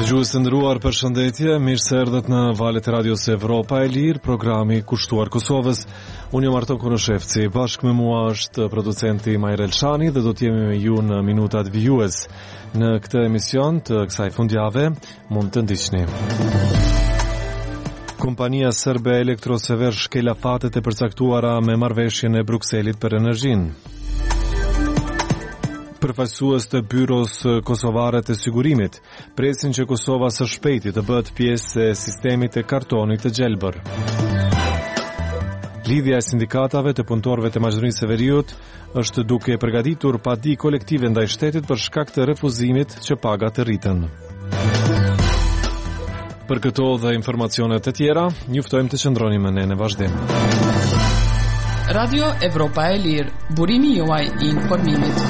Dëgjues të nderuar, përshëndetje, mirë se erdhët në valët e radios Evropa e Lirë, programi kushtuar Kosovës. Unë jam Arto Kunoshevci, bashkë me mua është producenti Majrel Elshani dhe do të jemi me ju në minutat vijues. Në këtë emision të kësaj fundjave mund të ndiqni. Kompania serbe Elektrosever shkel afatet e përcaktuara me marrëveshjen e Brukselit për energjinë. Përfaqësues të byros kosovare të sigurimit presin që Kosova së shpejti të bëhet pjesë e sistemit të kartonit të gjelbër. Lidhja e sindikatave të punëtorëve të Maqedonisë së Veriut është duke përgatitur padi kolektive ndaj shtetit për shkak të refuzimit që pagat të rriten. Për këto dhe informacionet të tjera, njoftojmë të qëndroni me ne në vazhdim. Radio Evropa e Lirë, burimi juaj I informimit.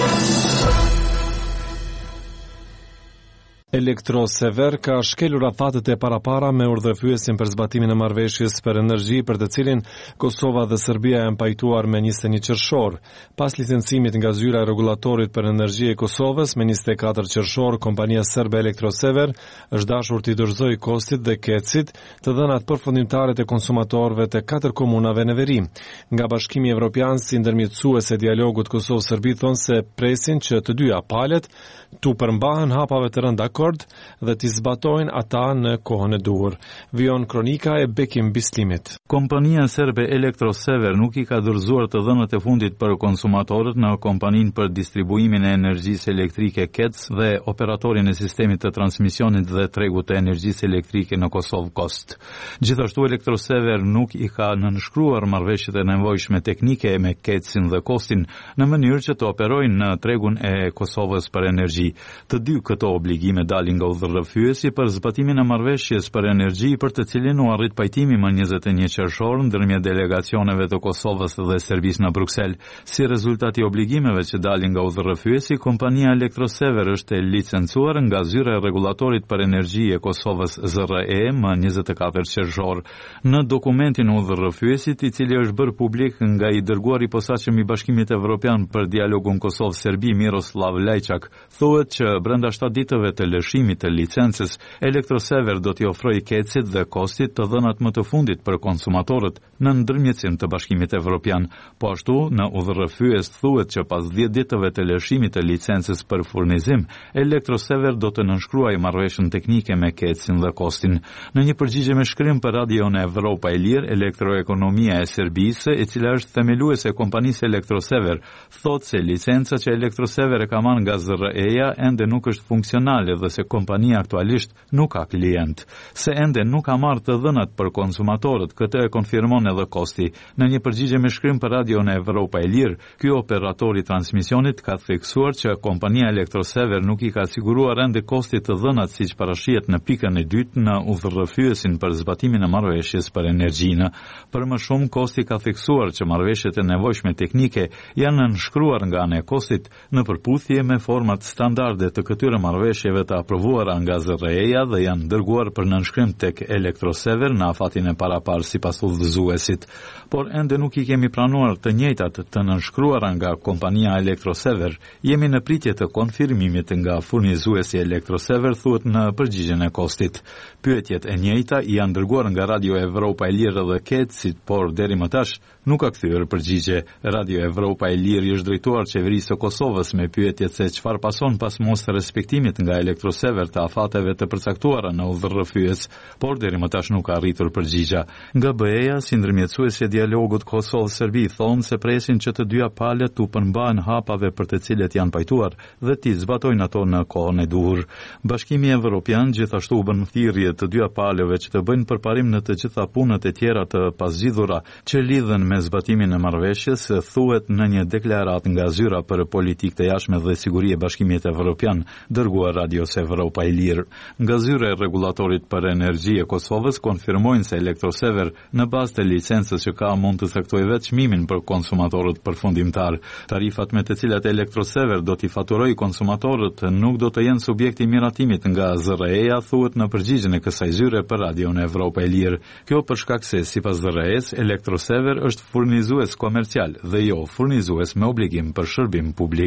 Elektrosever ka shkelur afatet e parapara me urdhëfyesin për zbatimin e marrëveshjes për energji për të cilin Kosova dhe Serbia janë pajtuar me 21 qershor. Pas licencimit nga zyra e rregullatorit për energji e Kosovës me 24 qershor, kompania serbe Elektrosever është dashur t'i dorëzojë kostit dhe kecit të dhënat përfundimtare të konsumatorëve të 4 komunave në veri. Nga Bashkimi Evropian si ndërmjetësues e dialogut Kosovë-Serbi thonë se presin që të dyja palët tu përmbahen hapave të rënda dhe t'i zbatojnë ata në kohën e duhur. Vijon kronika e Bekim Bislimit. Kompania serbe Elektrosever nuk I ka dorëzuar të dhënat e fundit për konsumatorët në kompaninë për distribuimin e energjisë elektrike KEC dhe operatorin e sistemit të transmisionit dhe tregut të energjisë elektrike në Kosovë Kost. Gjithashtu Elektrosever nuk I ka nënshkruar marrëveshjet e nevojshme teknike me KEC-in dhe Kostin në mënyrë që të operojnë në tregun e Kosovës për energji. Të dy këto obligime dalin nga udhërrëfyesi për zbatimin e marrëveshjes për energji për të cilin u arrit pajtimi më 21 qershor ndërmjet delegacioneve të Kosovës dhe Serbisë në Bruksel. Si rezultat I obligimeve që dalin nga udhërrëfyesi, kompania Elektrosever është licencuar nga zyra e rregullatorit për energji e Kosovës ZRE më 24 qershor. Në dokumentin e udhërrëfyesit, I cili është bërë publik nga I dërguari posaçëm I Bashkimit Evropian për dialogun Kosovë-Serbi Miroslav Lajçak, thuhet që brenda 7 ditëve të lëshimit të licencës, Elektrosever do t'i ofrojë KEC-it dhe Kostit të dhënat më të fundit për konsumatorët në ndërmjetësim të Bashkimit Evropian. Po ashtu, në udhërrëfyes thuhet që pas 10 ditëve të lëshimit të licencës për furnizim, Elektrosever do të nënshkruajë marrëveshjen teknike me KEC-in dhe Kostin. Në një përgjigje me shkrim për Radion Evropa e Lirë, Elektroekonomia e Serbisë, e cila është themeluese e kompanisë Elektrosever, thotë se licenca që Elektrosever e ka marrë nga ZRE-ja ende nuk është funksionale dhe se kompania aktualisht nuk ka klient. Se ende nuk ka marrë të dhënat për konsumatorët, këtë e konfirmon edhe Kosti. Në një përgjigje me shkrim për Radion Evropa e Lirë, ky operator I transmisionit ka theksuar që kompania Elektrosever nuk I ka siguruar ende Kostit të dhënat siç parashihet në pikën e dytë në udhërrëfyesin për zbatimin e marrëveshjes për energjinë. Për më shumë, Kosti ka theksuar që marrëveshjet e nevojshme teknike janë nënshkruar nga ana e Kostit në përputhje me format standarde të këtyre marrëveshjeve të aprovuara nga ZRE-ja dhe janë dërguar për nënshkrim tek Elektrosever në afatin e paraparë sipas udhëzuesit. Por ende nuk I kemi pranuar të njëjtat të nënshkruara nga kompania Elektrosever. Jemi në pritje të konfirmimit nga furnizuesi Elektrosever, thuhet në përgjigjen e Kostit. Pyetjet e njëjta janë dërguar nga Radio Evropa e Lirë dhe KEC-it, por deri më tash nuk ka kthyer përgjigje. Radio Evropa e Lirë është drejtuar qeverisë së Kosovës me pyetjet se çfarë pason pas mos respektimit nga Elektrosever të afateve të përcaktuara në udhërrëfyes, por deri më tash nuk ka arritur përgjigja. Nga BE-ja, si ndërmjetësuesi e dialogut Kosovë-Serbi, thonë se presin që të dyja palët u përmbahen hapave për të cilët janë pajtuar dhe t'i zbatojnë ato në kohën e duhur. Bashkimi Evropian gjithashtu u bën thirrje të dyja palëve që të bëjnë përparim në të gjitha punët e tjera të pazgjidhura që lidhen me zbatimin e marrëveshjes, thuhet në një deklaratë nga zyra për politikë të jashtme dhe siguri e Bashkimit Evropian, dërguar Radios Evropa e Lirë. Nga zyra e rregullatorit për energji e Kosovës konfirmojnë se Elektrosever në bazë të licencës që ka mund të thektojë vetë çmimin për konsumatorët përfundimtar. Tarifat me të cilat Elektrosever do t'i faturojë konsumatorët nuk do të jenë subjekti miratimit nga ZRE-ja, thuhet në përgjigjen e kësaj zyre për Radion Evropa e Lirë. Kjo për shkak se sipas ZRE-s, Elektrosever është furnizues komercial dhe jo furnizues me obligim për shërbim publik.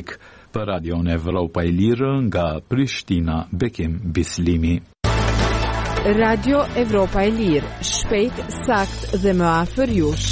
Për Radion Evropa e Lirë nga Prishtina, Bekim Bislimi. Radio Evropa e Lirë, shpejt, sakt dhe më afër jush.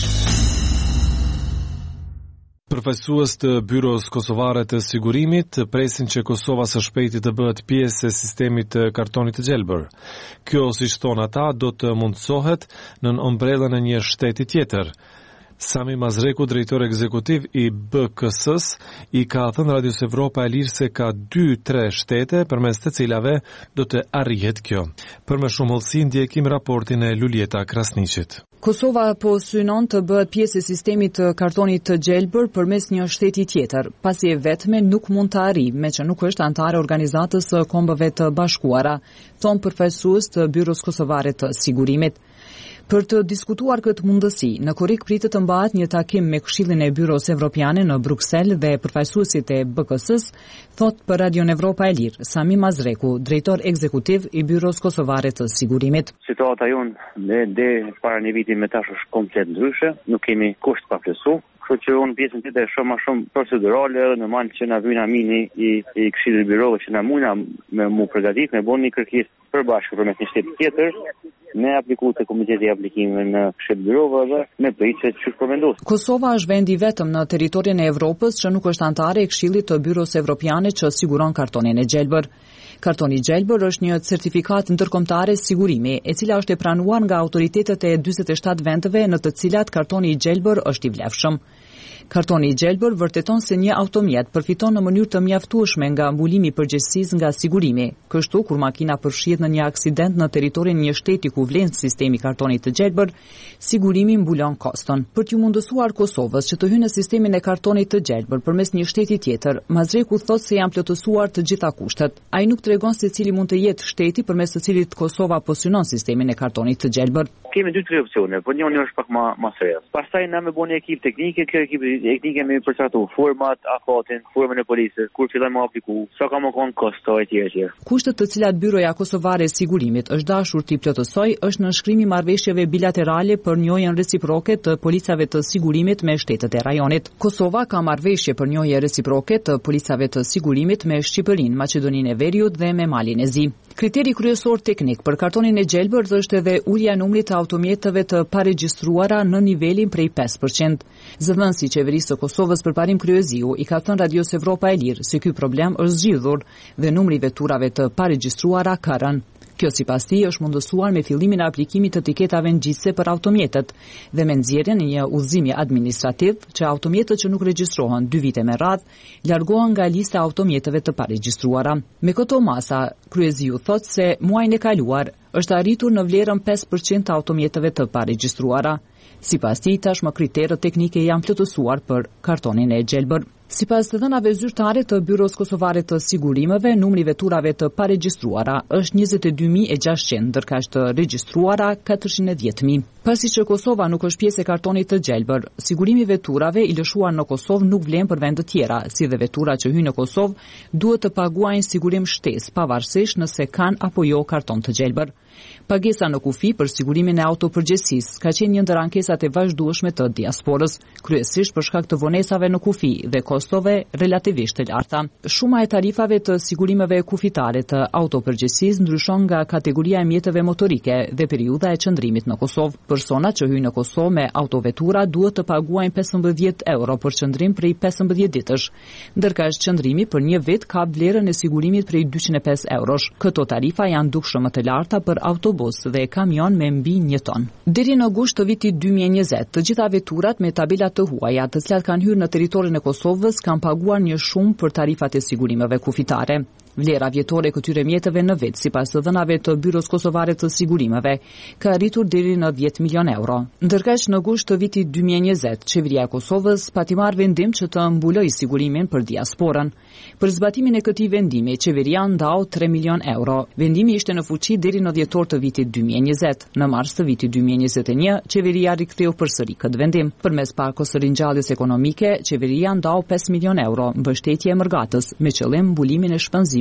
Përfaqësues të Byros Kosovare të Sigurimit presin që Kosova së shpejti të bëhet pjesë e sistemit të kartonit të gjelbër. Kjo, siç thonë ata, do të mundsohet në ombrellën e një shteti tjetër. Sami Mazreku, drejtor ekzekutiv i BKS-s, i ka thënë Radios Evropa e Lirë se ka 2-3 shtete përmes të cilave do të arrihet kjo. Për më shumë hollësi ndjekim raportin e Luljeta Krasniqit. Kosova po synon të bëhet pjesë e sistemit të kartonit të gjelbër përmes një shteti tjetër, pasi e vetme nuk mund të arrijë, me që nuk është antare organizatës së Kombëve të Bashkuara, thon përfaqësues të Byros Kosovare të Sigurimit. Për të diskutuar këtë mundësi, në Korrik pritet të mbahet një takim me Këshillin e Byros Evropiane në Bruksel dhe përfaqësuesit e BKS-s, thot për Radion Evropa e Lirë, Sami Mazreku, drejtor ekzekutiv i Byros Kosovare të Sigurimit. Situata jonë dhe para një viti me tash është komplet ndryshe, nuk kemi kusht pa plotësu. Kështu që unë pjesën tjetër e shoh më shumë procedurale, edhe në mal që na vjen amini i Këshillit Byrove që na mundna me mu përgatit, me bën një kërkesë përbashkë përmes një shteti tjetër, me apliku të komiteti aplikime në Këshill Byrove dhe me pritje që është përvendos. Kosova është vendi vetëm në territorin e Evropës që nuk është antare e Këshillit të Byros Evropiane që siguron kartonin e gjelbër. Kartoni gjelbër është një certifikat ndërkombëtare sigurimi, e cila është e pranuar nga autoritetet e 47 vendeve në të cilat kartoni i gjelbër është i vlefshëm. Kartoni i gjelbër vërteton se një automjet përfiton në mënyrë të mjaftueshme nga mbulimi i përgjegjësisë nga sigurimi. Kështu, kur makina përfshihet në një aksident në territorin një shteti ku vlen sistemi kartonit të gjelbër, sigurimi mbulon koston. Për t'ju mundësuar Kosovës që të hyjë në sistemin e kartonit të gjelbër përmes një shteti tjetër, Mazreku thotë se janë plotësuar të gjitha kushtet. Ai nuk tregon se cili mund të jetë shteti përmes të cilit Kosova po synon sistemin e kartonit të gjelbër. Kemi 2-3 opsione, por njëri është pak më serios. Pastaj na me bën një ekip teknike, kjo ekip teknike me përcaktu format, afatin, formën e policës, kur fillojmë të apliku, sa ka më kon kosto etj. Kushtet të cilat Byroja Kosovare e Sigurimit është dashur t'i plotësoj është nënshkrimi marrëveshjeve bilaterale për njojën reciproke të policave të sigurimit me shtetet e rajonit. Kosova ka marrëveshje për njojë reciproke të policave të sigurimit me Shqipërinë, Maqedoninë e Veriut dhe me Malin e Zi. Kriteri kryesor teknik për kartonin e gjelbër është edhe ulja e numrit të automjeteve të paregjistruara në nivelin prej 5%. Zëdhënësi i Qeverisë së Kosovës përparim Kryeziu i ka thënë Radios Evropa e Lirë se ky problem është zgjidhur dhe numri i veturave të paregjistruara ka rënë. Kjo sipas tij është mundësuar me fillimin e aplikimit të etiketave ngjitse për automjetet dhe me nxjerrjen e një udhëzimi administrativ që automjetët që nuk regjistrohen 2 vite me radhë largohen nga lista e automjeteve të paregjistruara. Me këto masa, Kryeziu thotë se muajin e kaluar është arritur në vlerën 5% të automjeteve të paregjistruara. Sipas tij, tashmë kriteret teknike janë plotësuar për kartonin e gjelbër. Sipas të dhënave zyrtare të Byros Kosovare të Sigurimeve, numri i veturave të paregjistruara është 22.600, ndërkaq të regjistruara 410.000. Pasi që Kosova nuk është pjesë e kartonit të gjelbër, sigurimi i veturave i lëshuar në Kosovë nuk vlen për vende të tjera, si dhe veturat që hyjnë në Kosovë duhet të paguajnë sigurim shtesë, pavarësisht nëse kanë apo jo karton të gjelbër. Pagesa në kufi për sigurimin e autopërgjegjësisë ka qenë një ndër ankesat e vazhdueshme të diasporës, kryesisht për shkak të vonesave në kufi dhe kostove relativisht të larta. Shuma e tarifave të sigurimeve kufitare të autopërgjegjësisë ndryshon nga kategoria e mjeteve motorike dhe periudha e qëndrimit në Kosovë. Personat që hyjnë në Kosovë me autovetura duhet të paguajnë 15 euro për qëndrim prej 15 ditësh, ndërkaq qëndrimi për një vit ka vlerën e sigurimit prej 205 eurosh. Këto tarifa janë dukshëm më të larta për autobus dhe kamion me mbi 1 ton. Deri në gusht të vitit 2020, të gjitha veturat me tabela të huaja, të cilat kanë hyrë në territorin e Kosovës, kanë paguar një shumë për tarifat e sigurimeve kufitare. Vlera vjetore e këtyre mjeteve në vit, sipas të dhënave të Byros Kosovare të Sigurimeve, ka arritur deri në 10 milion euro. Ndërkaq në gusht të vitit 2020, qeveria e Kosovës pati marrë vendim që të mbulojë sigurimin për diasporën. Për zbatimin e këtij vendimi, qeveria ndau 3 milion euro. Vendimi ishte në fuqi deri në dhjetor të vitit 2020. Në mars të vitit 2021, qeveria riktheu përsëri këtë vendim. Përmes pakos së ringjalljes ekonomike, qeveria ndau 5 milion euro mbështetje e mërgatës me qëllim mbulimin e shpenzimit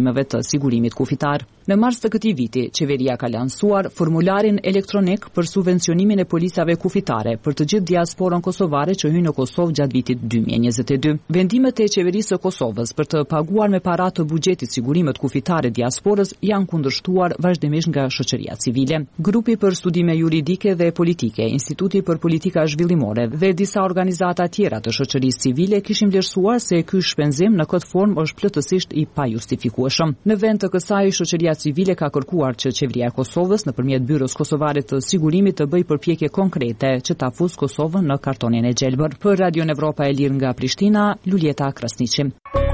çmimeve të sigurimit kufitar. Në mars të këtij viti, qeveria ka lansuar formularin elektronik për subvencionimin e policave kufitare për të gjithë diasporën kosovare që hyn në Kosovë gjatë vitit 2022. Vendimet e qeverisë së Kosovës për të paguar me para të buxhetit sigurimet kufitare diasporës janë kundërshtuar vazhdimisht nga shoqëria civile. Grupi për studime juridike dhe politike, Instituti për Politika Zhvillimore dhe disa organizata tjera të shoqërisë civile kishin vlerësuar se ky shpenzim në këtë formë është plotësisht i pajustifikueshëm. Në vend të kësaj, shoqëria civile ka kërkuar që qeveria e Kosovës nëpërmjet Byros Kosovare të Sigurimit të bëjë përpjekje konkrete që ta fusë Kosovën në kartonin e gjelbër. Për Radio Evropa e Lirë nga Prishtina, Luljeta Krasniqi.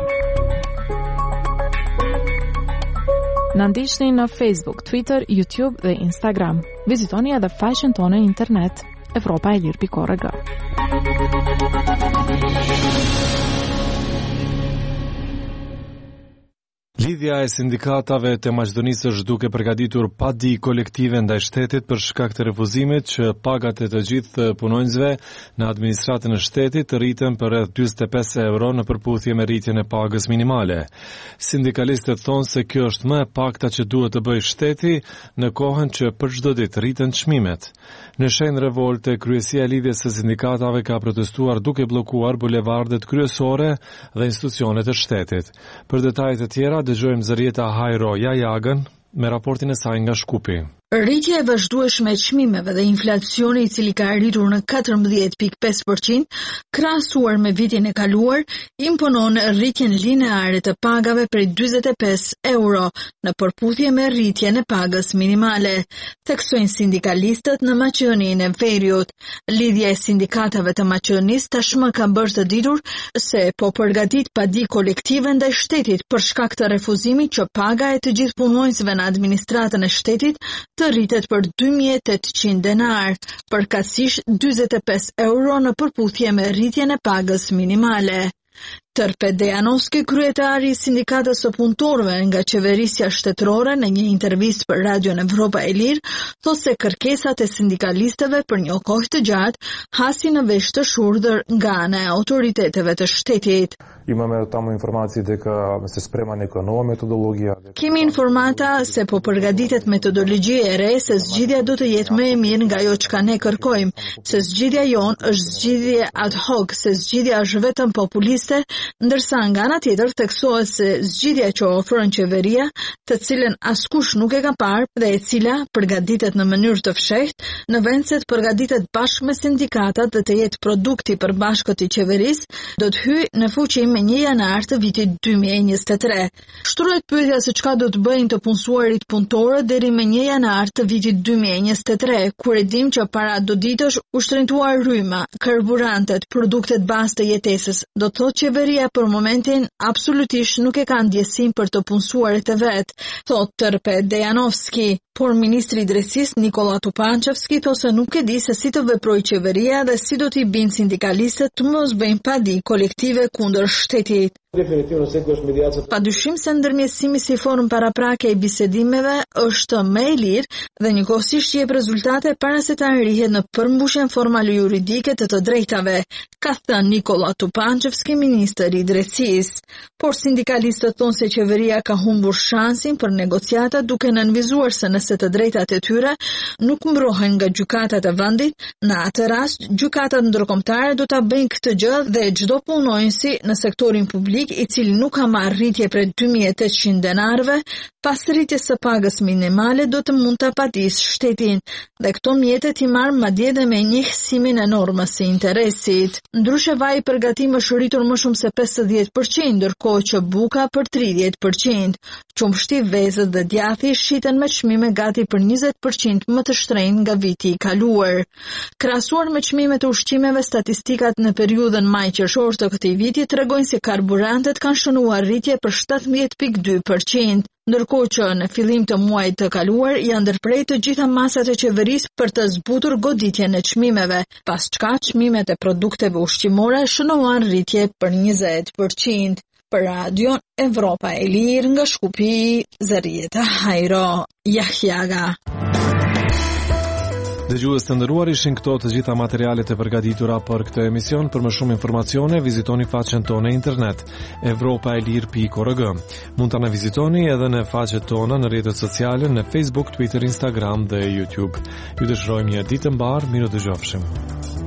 Na ndiqni në Facebook, Twitter, YouTube dhe Instagram. Vizitoni edhe faqen tonë në internet evropaelir.org. Lidhja e sindikatave të Maqedonisë është duke përgatitur padi kolektive ndaj shtetit për shkak të refuzimit që pagat e të gjithë punonjësve në administratën e shtetit të rriten për rreth 45 euro në përputhje me rritjen e pagës minimale. Sindikalistët thonë se kjo është më e pakta që duhet të bëjë shteti në kohën që për çdo ditë rriten çmimet. Në shenjë revolte, kryesia e lidhjes së sindikatave ka protestuar duke bllokuar bulevardet kryesore dhe institucionet e shtetit. Për detajet e tjera dëgjojmë Zërieta Hajro Jajagën me raportin e saj nga Shkupi. Rritja e vazhdueshme e çmimeve dhe inflacioni I cili ka arritur në 14.5%, krahasuar me vitin e kaluar, imponon rritjen lineare të pagave prej 45 euro në përputhje me rritjen e pagës minimale, theksojnë sindikalistët në Maqedoninë e Veriut. Lidhja e sindikatave të Maqedonisë tashmë ka bërë të ditur se po përgatit padi kolektive ndaj shtetit për shkak të refuzimit që paga e të gjithë punonjësve në administratën e shtetit të rritet për 2.800 denar, përkatësisht 45 euro në përputhje me rritjen e pagës minimale. Tërpe Dejanovski, kryetari I sindikatës së punëtorëve nga qeverisja shtetërore në një intervistë për Radio Evropa e Lirë, thotë se kërkesat e sindikalistëve për një kohë të gjatë hasin në vesh të shurdhër nga ana e autoriteteve të shtetit. Kemi informata se po përgatitet metodologji e re se zgjidhja do të jetë më e mirë nga ajo çka ne kërkojmë, se zgjidhja jonë është zgjidhje ad hoc, se zgjidhja është vetëm populiste, ndërsa nga ana tjetër theksohet se zgjidhja që ofron qeveria, të cilën askush nuk e ka parë dhe e cila përgatitet në mënyrë të fshehtë, në vend se të përgatitet bashkë me sindikatat dhe të jetë produkti I përbashkët I qeverisë, do të hyjë në fuqi me 1 janar të vitit 2023. Shtrohet pyetja se çka do të bëjnë të punësuarit punëtorë deri me 1 janar të vitit 2023, kur e dim që para do ditësh ushtrentuar rryma, karburantet, produktet bazë të jetesës. Do të thotë qeveria për momentin absolutisht nuk e ka ndjesim për të punësuarit e vet, thotë Tërpe Dejanovski. Por ministri I drejtësisë Nikola Tupančevski thotë se nuk e di se si të veprojë qeveria dhe si do t'i bind sindikalistët të mos bëjnë padi kolektive kundër shtetit. Padyshim se ndërmjetësimi si formë paraprake I bisedimeve është më e lirë dhe njëkohësisht jep rezultate para se ta nrihet në përmbushjen formale juridike të drejtave, ka thënë Nikola Tupančevski, ministri I drejtësisë. Por sindikalistët thonë se qeveria ka humbur shansin për negociata duke nënvizuar se nëse të drejtat e tyre nuk mbrohen nga gjykatat e vendit, në atë rast gjykatat ndërkombëtare do ta bëjnë këtë gjë dhe çdo punonjësi në sektorin publik I cili nuk ka marrë rritje prej 2.800 denarëve, pas rritjes së pagës minimale do të mund të padisë shtetin, dhe këto mjetet I marrë madje edhe me njësimin e normës së interesit. Ndryshe vaj përgatim është rritur më shumë se 50%, ndërkohë që buka për 30%. Qumshti, vezët dhe djathi shiten me çmime gati për 20% më të shtrenjtë nga viti I kaluar. Krahasuar me çmimet e ushqimeve, statistikat në periudhën maj-qershor të këtij viti tregojnë se karburantet kanë shënuar rritje për 17.2%. Ndërkohë që në fillim të muajit të kaluar janë ndërprer të gjitha masat e qeverisë për të zbutur goditjen e çmimeve, pas çka çmimet e produkteve ushqimore shënuan rritje për 20%. Për Radio Evropa e Lirë nga Shkupi, Zërieta Hajro Jahjaga. Dëgjues të nderuar, ishin këto të gjitha materialet e përgatitura për këtë emision. Për më shumë informacione, vizitoni faqen tonë internet europaelir.org. Mund të na vizitoni edhe në faqet tona në rrjetet sociale në Facebook, Twitter, Instagram dhe YouTube. Ju dëshirojmë një ditë të mbar, mirë dëgjofshim.